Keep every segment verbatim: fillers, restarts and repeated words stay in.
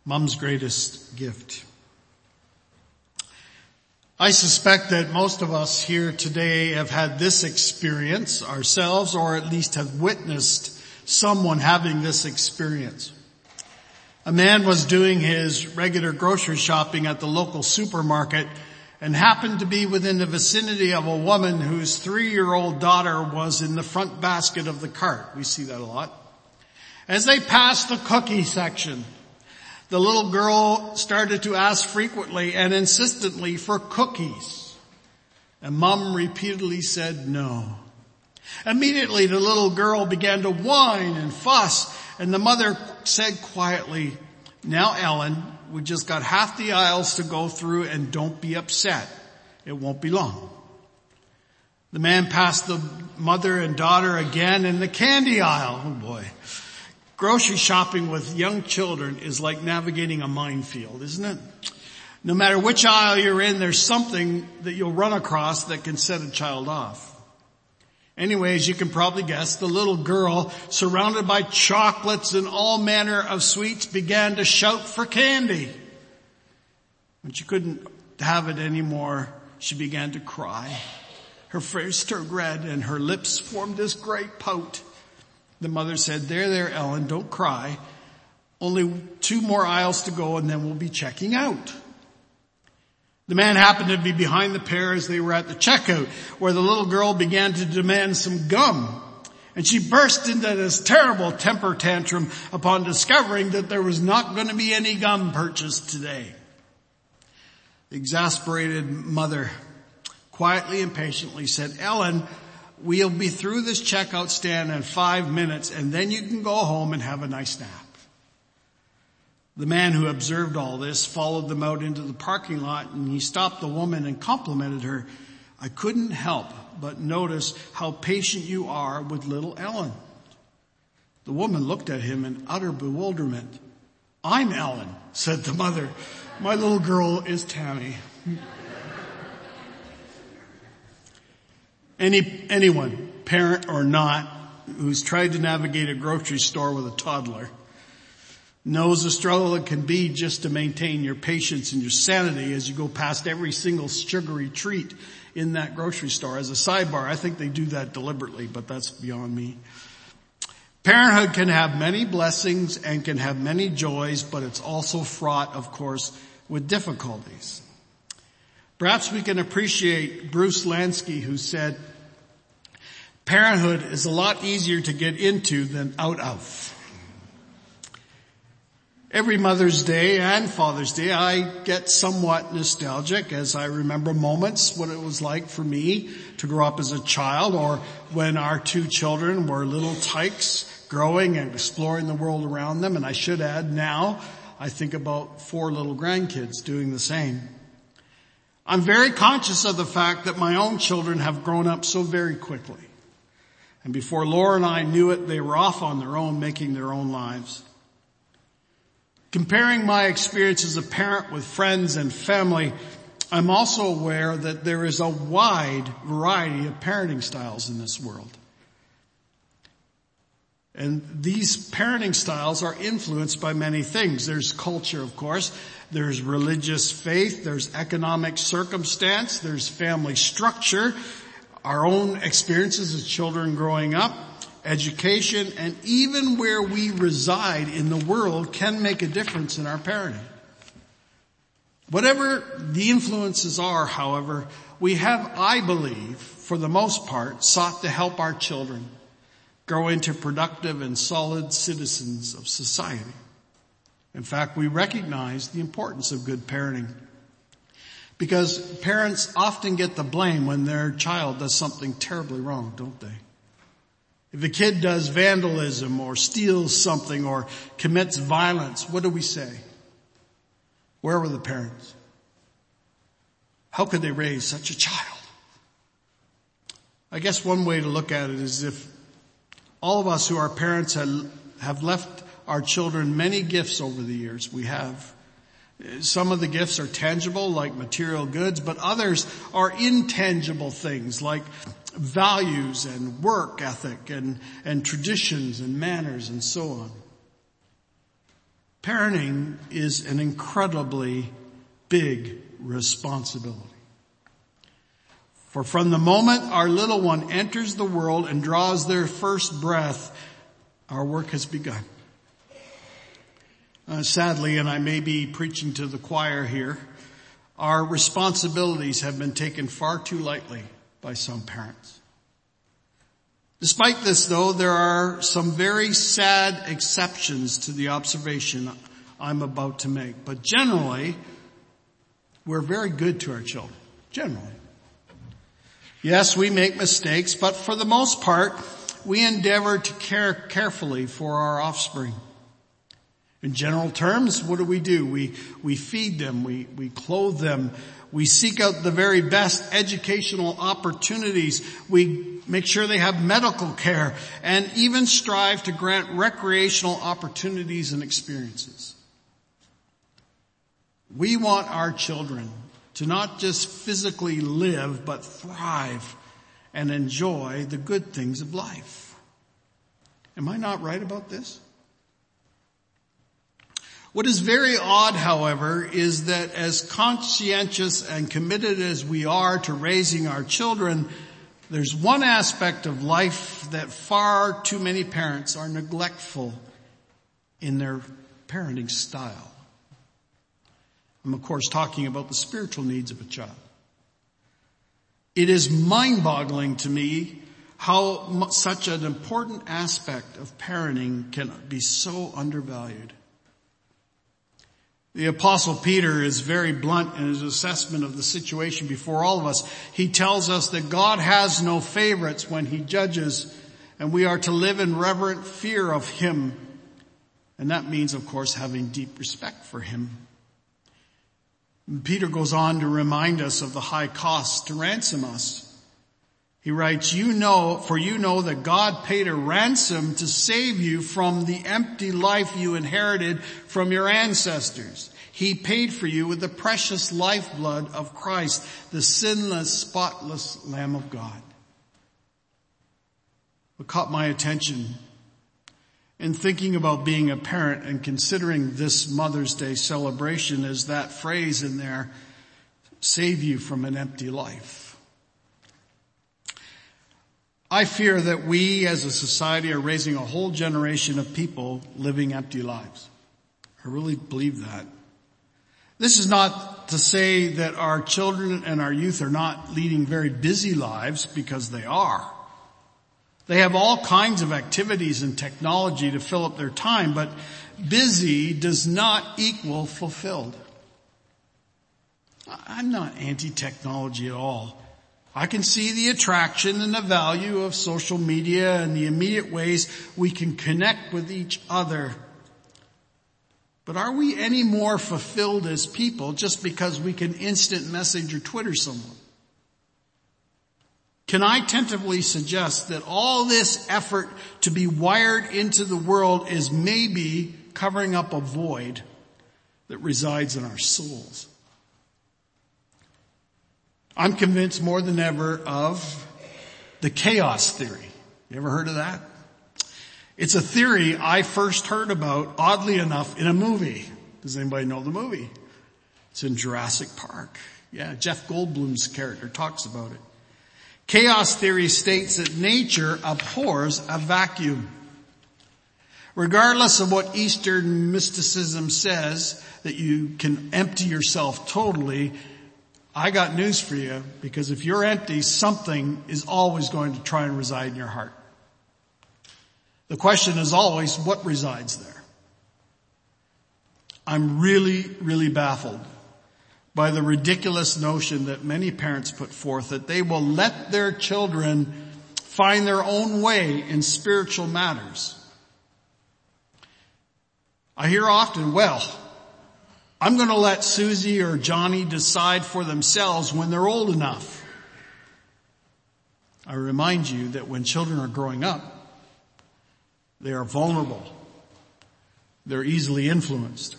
Mom's greatest gift. I suspect that most of us here today have had this experience ourselves, or at least have witnessed someone having this experience. A man was doing his regular grocery shopping at the local supermarket and happened to be within the vicinity of a woman whose three-year-old daughter was in the front basket of the cart. We see that a lot. As they passed the cookie section, the little girl started to ask frequently and insistently for cookies. And Mom repeatedly said no. Immediately the little girl began to whine and fuss, and the mother said quietly, "Now, Ellen, we just got half the aisles to go through and don't be upset. It won't be long." The man passed the mother and daughter again in the candy aisle. Oh boy. Grocery shopping with young children is like navigating a minefield, isn't it? No matter which aisle you're in, there's something that you'll run across that can set a child off. Anyways, you can probably guess, the little girl, surrounded by chocolates and all manner of sweets, began to shout for candy. When she couldn't have it anymore, she began to cry. Her face turned red and her lips formed this great pout. The mother said, there, there, Ellen, don't cry. Only two more aisles to go and then we'll be checking out. The man happened to be behind the pair as they were at the checkout, where the little girl began to demand some gum. And she burst into this terrible temper tantrum upon discovering that there was not going to be any gum purchased today. The exasperated mother quietly and patiently said, Ellen, we'll be through this checkout stand in five minutes and then you can go home and have a nice nap. The man who observed all this followed them out into the parking lot, and he stopped the woman and complimented her. I couldn't help but notice how patient you are with little Ellen. The woman looked at him in utter bewilderment. I'm Ellen, said the mother. My little girl is Tammy. Any, anyone, parent or not, who's tried to navigate a grocery store with a toddler knows the struggle it can be just to maintain your patience and your sanity as you go past every single sugary treat in that grocery store. As a sidebar, I think they do that deliberately, but that's beyond me. Parenthood can have many blessings and can have many joys, but it's also fraught, of course, with difficulties. Perhaps we can appreciate Bruce Lansky, who said, parenthood is a lot easier to get into than out of. Every Mother's Day and Father's Day, I get somewhat nostalgic as I remember moments what it was like for me to grow up as a child, or when our two children were little tykes growing and exploring the world around them. And I should add, now I think about four little grandkids doing the same. I'm very conscious of the fact that my own children have grown up so very quickly. And before Laura and I knew it, they were off on their own, making their own lives. Comparing my experience as a parent with friends and family, I'm also aware that there is a wide variety of parenting styles in this world. And these parenting styles are influenced by many things. There's culture, of course. There's religious faith. There's economic circumstance. There's family structure. Our own experiences as children growing up. Education, and even where we reside in the world can make a difference in our parenting. Whatever the influences are, however, we have, I believe, for the most part, sought to help our children grow into productive and solid citizens of society. In fact, we recognize the importance of good parenting, because parents often get the blame when their child does something terribly wrong, don't they? If a kid does vandalism or steals something or commits violence, what do we say? Where were the parents? How could they raise such a child? I guess one way to look at it is if all of us who are parents have left our children many gifts over the years. We have. Some of the gifts are tangible, like material goods, but others are intangible things like values and work ethic and, and traditions and manners and so on. Parenting is an incredibly big responsibility. For from the moment our little one enters the world and draws their first breath, our work has begun. Uh, sadly, and I may be preaching to the choir here, our responsibilities have been taken far too lightly by some parents. Despite this, though, there are some very sad exceptions to the observation I'm about to make. But generally, we're very good to our children. Generally. Yes, we make mistakes, but for the most part, we endeavor to care carefully for our offspring. In general terms, what do we do? We, we feed them, we, we clothe them, we seek out the very best educational opportunities, we make sure they have medical care, and even strive to grant recreational opportunities and experiences. We want our children to not just physically live, but thrive and enjoy the good things of life. Am I not right about this? What is very odd, however, is that as conscientious and committed as we are to raising our children, there's one aspect of life that far too many parents are neglectful in their parenting style. I'm of course talking about the spiritual needs of a child. It is mind-boggling to me how such an important aspect of parenting can be so undervalued. The Apostle Peter is very blunt in his assessment of the situation before all of us. He tells us that God has no favorites when he judges, and we are to live in reverent fear of him. And that means, of course, having deep respect for him. Peter goes on to remind us of the high cost to ransom us. He writes, "You know, for you know that God paid a ransom to save you from the empty life you inherited from your ancestors. He paid for you with the precious lifeblood of Christ, the sinless, spotless Lamb of God." What caught my attention in thinking about being a parent and considering this Mother's Day celebration is that phrase in there, "save you from an empty life." I fear that we as a society are raising a whole generation of people living empty lives. I really believe that. This is not to say that our children and our youth are not leading very busy lives, because they are. They have all kinds of activities and technology to fill up their time, but busy does not equal fulfilled. I'm not anti-technology at all. I can see the attraction and the value of social media and the immediate ways we can connect with each other. But are we any more fulfilled as people just because we can instant message or Twitter someone? Can I tentatively suggest that all this effort to be wired into the world is maybe covering up a void that resides in our souls? I'm convinced more than ever of the chaos theory. You ever heard of that? It's a theory I first heard about, oddly enough, in a movie. Does anybody know the movie? It's in Jurassic Park. Yeah, Jeff Goldblum's character talks about it. Chaos theory states that nature abhors a vacuum. Regardless of what Eastern mysticism says, that you can empty yourself totally, I got news for you, because if you're empty, something is always going to try and reside in your heart. The question is always, what resides there? I'm really, really baffled by the ridiculous notion that many parents put forth that they will let their children find their own way in spiritual matters. I hear often, well, I'm going to let Susie or Johnny decide for themselves when they're old enough. I remind you that when children are growing up, they are vulnerable. They're easily influenced.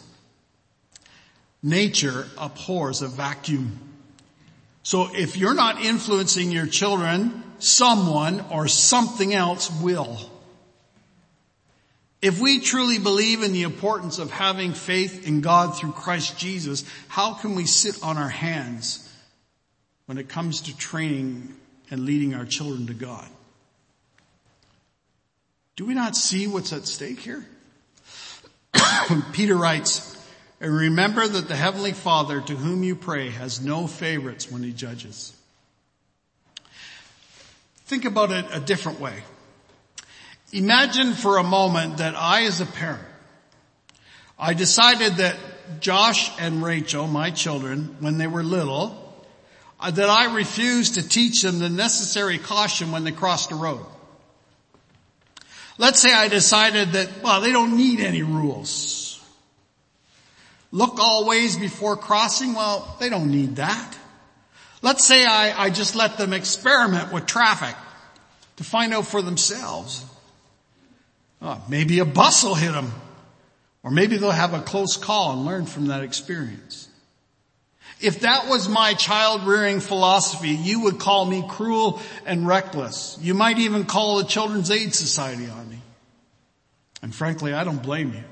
Nature abhors a vacuum. So if you're not influencing your children, someone or something else will. If we truly believe in the importance of having faith in God through Christ Jesus, how can we sit on our hands when it comes to training and leading our children to God? Do we not see what's at stake here? Peter writes, "And remember that the Heavenly Father to whom you pray has no favorites when he judges." Think about it a different way. Imagine for a moment that I, as a parent, I decided that Josh and Rachel, my children, when they were little, that I refused to teach them the necessary caution when they crossed the road. Let's say I decided that, well, they don't need any rules. Look all ways before crossing, well, they don't need that. Let's say I, I just let them experiment with traffic to find out for themselves. Oh, maybe a bus will hit them. Or maybe they'll have a close call and learn from that experience. If that was my child-rearing philosophy, you would call me cruel and reckless. You might even call the Children's Aid Society on me. And frankly, I don't blame you.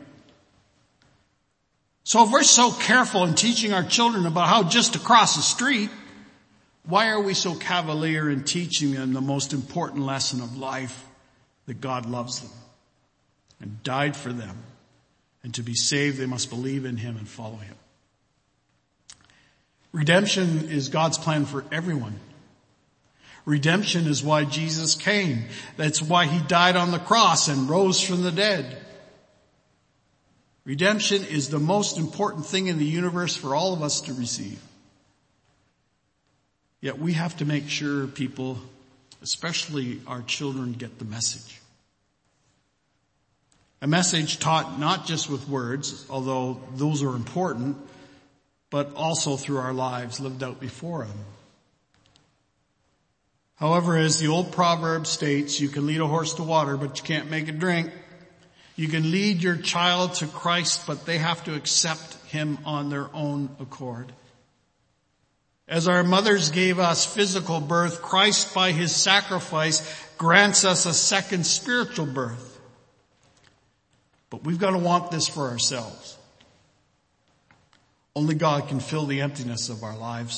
So if we're so careful in teaching our children about how just to cross the street, why are we so cavalier in teaching them the most important lesson of life, that God loves them and died for them, and to be saved they must believe in him and follow him? Redemption is God's plan for everyone. Redemption is why Jesus came. That's why he died on the cross and rose from the dead. Redemption is the most important thing in the universe for all of us to receive. Yet we have to make sure people, especially our children, get the message. A message taught not just with words, although those are important, but also through our lives lived out before them. However, as the old proverb states, you can lead a horse to water, but you can't make it drink. You can lead your child to Christ, but they have to accept him on their own accord. As our mothers gave us physical birth, Christ by his sacrifice grants us a second spiritual birth. But we've got to want this for ourselves. Only God can fill the emptiness of our lives.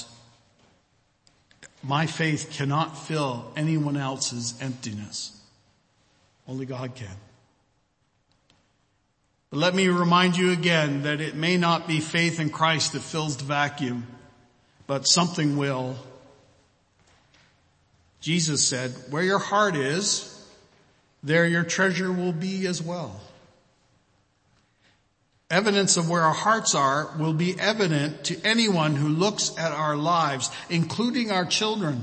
My faith cannot fill anyone else's emptiness. Only God can. But let me remind you again that it may not be faith in Christ that fills the vacuum, but something will. Jesus said, "Where your heart is, there your treasure will be as well." Evidence of where our hearts are will be evident to anyone who looks at our lives, including our children.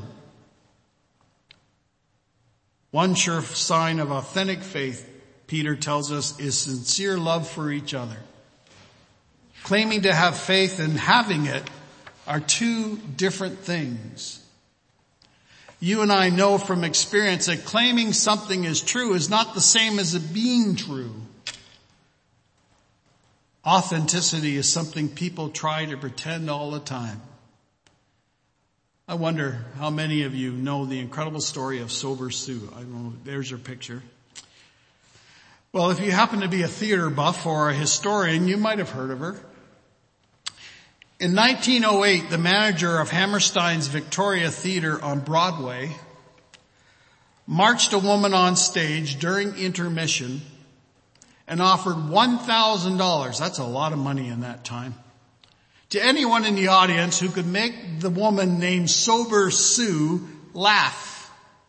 One sure sign of authentic faith, Peter tells us, is sincere love for each other. Claiming to have faith and having it are two different things. You and I know from experience that claiming something is true is not the same as it being true. Authenticity is something people try to pretend all the time. I wonder how many of you know the incredible story of Sober Sue. I don't know, there's your picture. Well, if you happen to be a theater buff or a historian, you might have heard of her. In nineteen oh eight, the manager of Hammerstein's Victoria Theater on Broadway marched a woman on stage during intermission and offered one thousand dollars, that's a lot of money in that time, to anyone in the audience who could make the woman named Sober Sue laugh.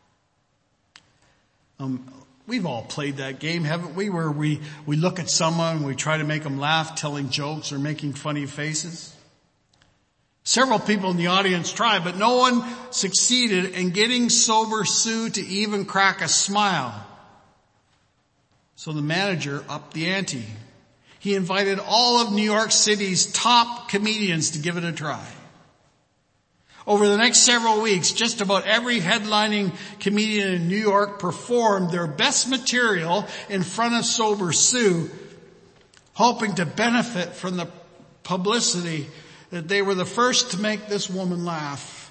Um, we've all played that game, haven't we, where we, we look at someone and we try to make them laugh, telling jokes or making funny faces. Several people in the audience tried, but no one succeeded in getting Sober Sue to even crack a smile. So the manager upped the ante. He invited all of New York City's top comedians to give it a try. Over the next several weeks, just about every headlining comedian in New York performed their best material in front of Sober Sue, hoping to benefit from the publicity that they were the first to make this woman laugh.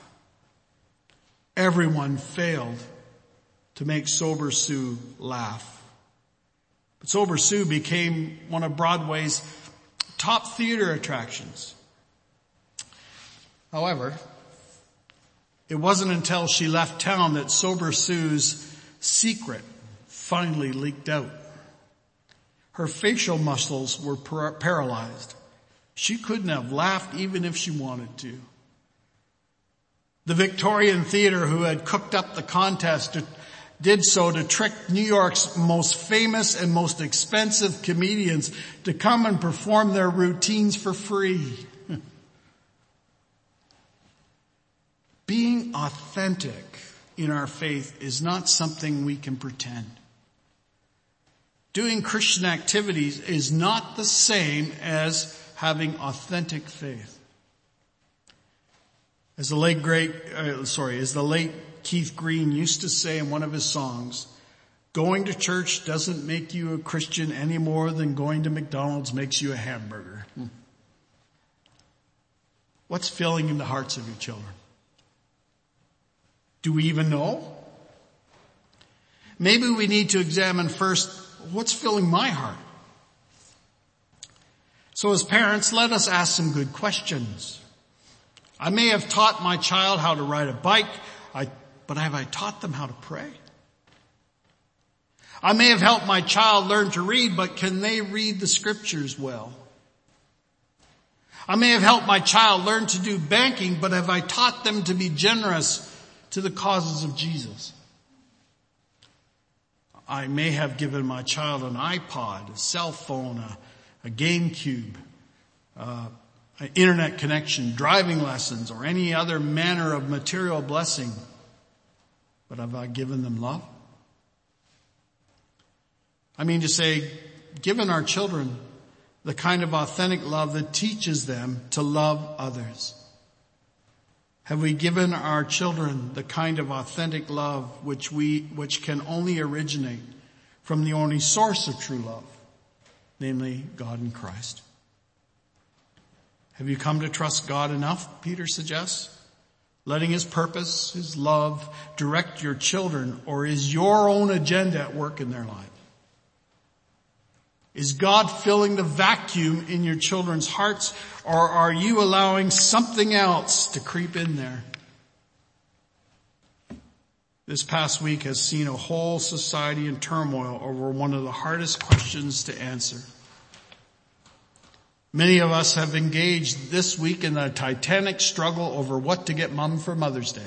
Everyone failed to make Sober Sue laugh. But Sober Sue became one of Broadway's top theater attractions. However, it wasn't until she left town that Sober Sue's secret finally leaked out. Her facial muscles were par- paralyzed. She couldn't have laughed even if she wanted to. The Victorian Theatre, who had cooked up the contest, did so to trick New York's most famous and most expensive comedians to come and perform their routines for free. Being authentic in our faith is not something we can pretend. Doing Christian activities is not the same as having authentic faith. As the late great, uh, sorry, as the late Keith Green used to say in one of his songs, going to church doesn't make you a Christian any more than going to McDonald's makes you a hamburger. Hmm. What's filling in the hearts of your children? Do we even know? Maybe we need to examine first, what's filling my heart? So as parents, let us ask some good questions. I may have taught my child how to ride a bike, I, but have I taught them how to pray? I may have helped my child learn to read, but can they read the scriptures well? I may have helped my child learn to do banking, but have I taught them to be generous to the causes of Jesus? I may have given my child an iPod, a cell phone, a, a GameCube, uh, an internet connection, driving lessons, or any other manner of material blessing. But have I given them love? I mean to say, given our children the kind of authentic love that teaches them to love others. Have we given our children the kind of authentic love which we, which can only originate from the only source of true love, namely God in Christ? Have you come to trust God enough, Peter suggests, letting his purpose, his love direct your children, or is your own agenda at work in their life? Is God filling the vacuum in your children's hearts, or are you allowing something else to creep in there? This past week has seen a whole society in turmoil over one of the hardest questions to answer. Many of us have engaged this week in a titanic struggle over what to get Mom for Mother's Day.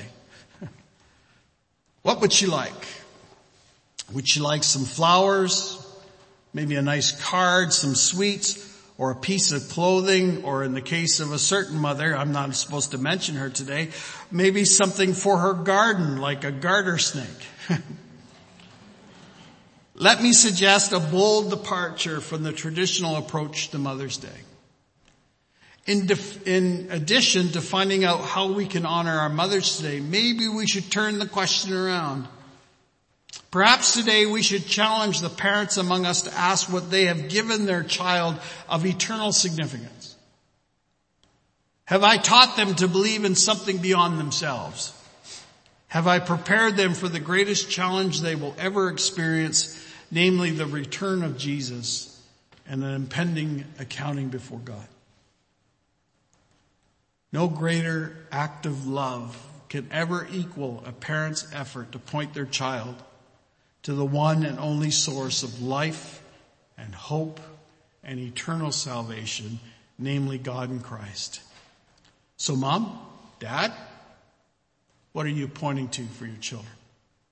What would she like? Would she like some flowers? Maybe a nice card, some sweets, or a piece of clothing, or in the case of a certain mother, I'm not supposed to mention her today, maybe something for her garden, like a garter snake. Let me suggest a bold departure from the traditional approach to Mother's Day. In, def- in addition to finding out how we can honor our mothers today, maybe we should turn the question around. Perhaps today we should challenge the parents among us to ask what they have given their child of eternal significance. Have I taught them to believe in something beyond themselves? Have I prepared them for the greatest challenge they will ever experience, namely the return of Jesus and an impending accounting before God? No greater act of love can ever equal a parent's effort to point their child to the one and only source of life and hope and eternal salvation, namely God in Christ. So Mom, Dad, what are you pointing to for your children?